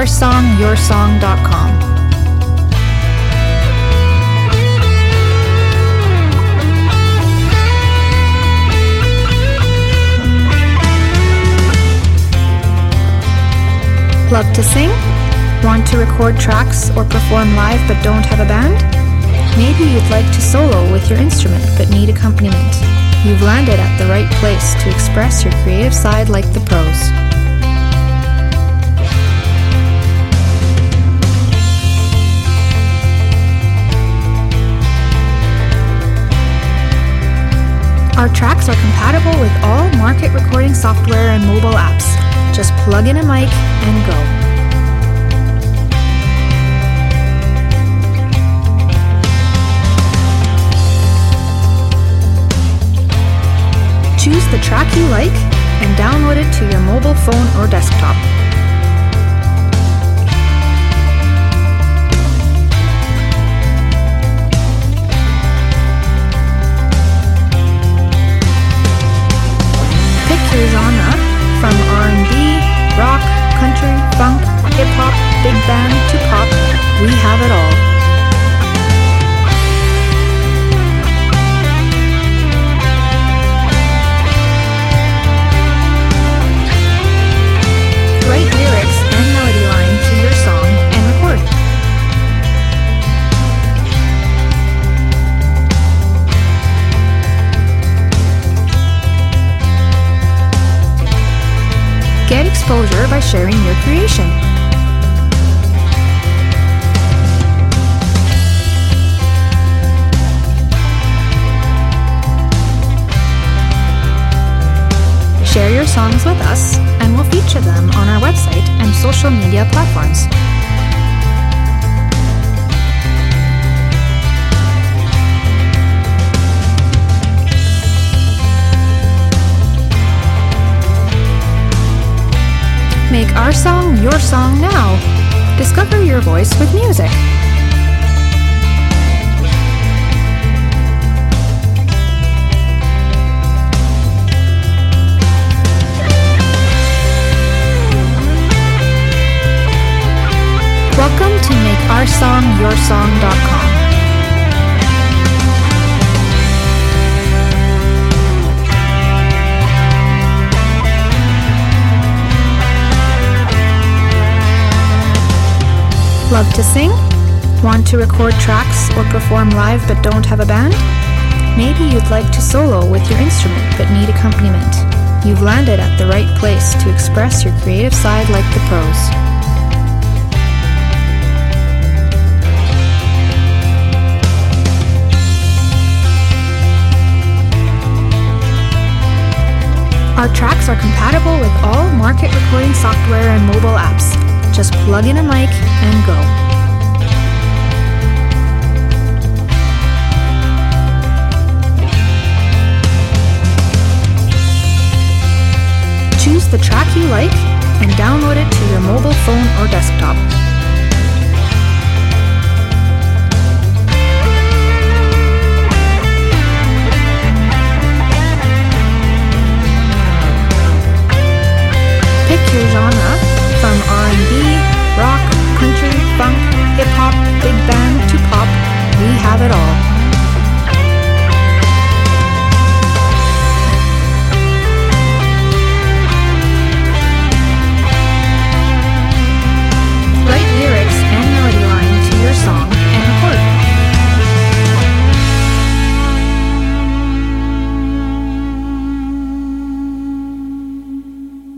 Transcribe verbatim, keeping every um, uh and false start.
our song your song dot com. Love to sing? Want to record tracks or perform live but don't have a band? Maybe you'd like to solo with your instrument but need accompaniment. You've landed at the right place to express your creative side like the pros. Our tracks are compatible with all market recording software and mobile apps. Just plug in a mic and go. Choose the track you like and download it to your mobile phone or desktop. Pick your genre from R and B, rock, country, funk, hip-hop, big band to pop. We have it all. Write lyrics and melody line to your song and record. Get exposure by sharing your creation. Share your songs with us, and we'll feature them on our website and social media platforms. Make our song your song now. Discover your voice with music. Welcome to make our song your song dot com. Love to sing? Want to record tracks or perform live but don't have a band? Maybe you'd like to solo with your instrument but need accompaniment. You've landed at the right place to express your creative side like the pros. Our tracks are compatible with all market recording software and mobile apps. Just plug in a mic and go. Choose the track you like and download it to your mobile phone or desktop. Pick your genre from R and B, rock, country, funk, hip-hop, big band to pop. We have it all.